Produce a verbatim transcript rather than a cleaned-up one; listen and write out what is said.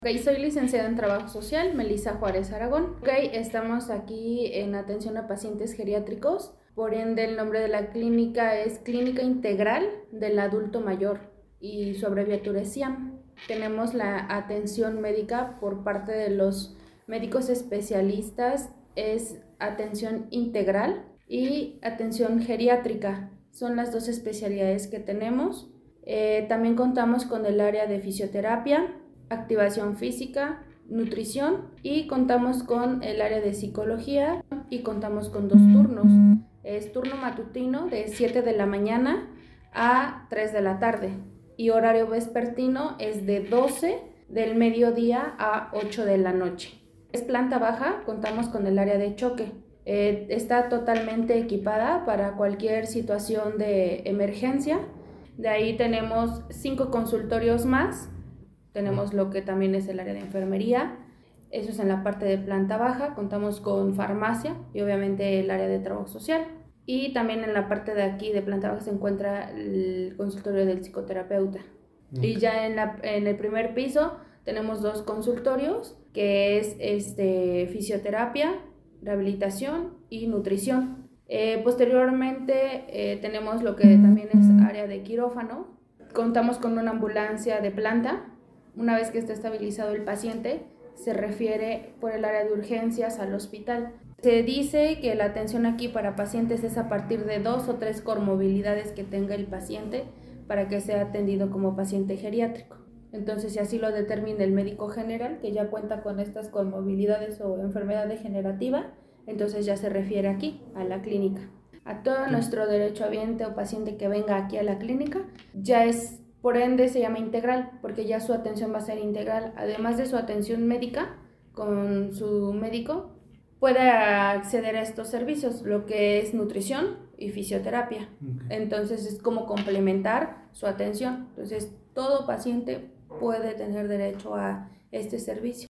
Ok, soy licenciada en Trabajo Social, Melissa Juárez Aragón. Ok, estamos aquí en atención a pacientes geriátricos, por ende el nombre de la clínica es Clínica Integral del Adulto Mayor y su abreviatura es C I A M. Tenemos la atención médica por parte de los médicos especialistas, es atención integral y atención geriátrica. Son las dos especialidades que tenemos. Eh, también contamos con el área de fisioterapia, activación física, nutrición y contamos con el área de psicología y contamos con dos turnos. Es turno matutino de siete de la mañana a tres de la tarde y horario vespertino es de doce del mediodía a ocho de la noche. Es planta baja, contamos con el área de choque. Eh, está totalmente equipada para cualquier situación de emergencia. De ahí tenemos cinco consultorios más. Tenemos lo que también es el área de enfermería, eso es en la parte de planta baja, contamos con farmacia y obviamente el área de trabajo social. Y también en la parte de aquí de planta baja se encuentra el consultorio del psicoterapeuta. Okay. Y ya en, la, en el primer piso tenemos dos consultorios, que es este, fisioterapia, rehabilitación y nutrición. Eh, posteriormente eh, tenemos lo que también es área de quirófano. Contamos con una ambulancia de planta. Una vez que está estabilizado el paciente, se refiere por el área de urgencias al hospital. Se dice que la atención aquí para pacientes es a partir de dos o tres comorbilidades que tenga el paciente para que sea atendido como paciente geriátrico. Entonces, si así lo determina el médico general, que ya cuenta con estas comorbilidades o enfermedad degenerativa, entonces ya se refiere aquí, a la clínica. A todo nuestro derechohabiente o paciente que venga aquí a la clínica, ya es... Por ende se llama integral, porque ya su atención va a ser integral. Además de su atención médica con su médico, puede acceder a estos servicios, lo que es nutrición y fisioterapia. Okay. Entonces es como complementar su atención. Entonces todo paciente puede tener derecho a este servicio.